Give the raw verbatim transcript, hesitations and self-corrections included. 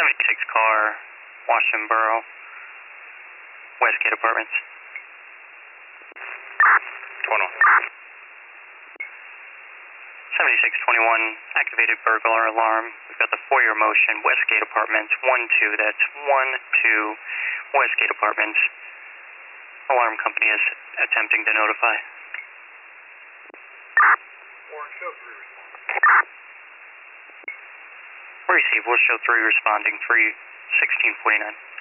seventy-six car, Washington Borough, Westgate Apartments. twenty-one. seventy-six twenty-one, activated burglar alarm. We've got the four-year motion, Westgate Apartments, one two, that's one two, Westgate Apartments. Alarm company is attempting to notify. Warren, show three responding. Receive, we'll show three responding, three sixteen forty-nine.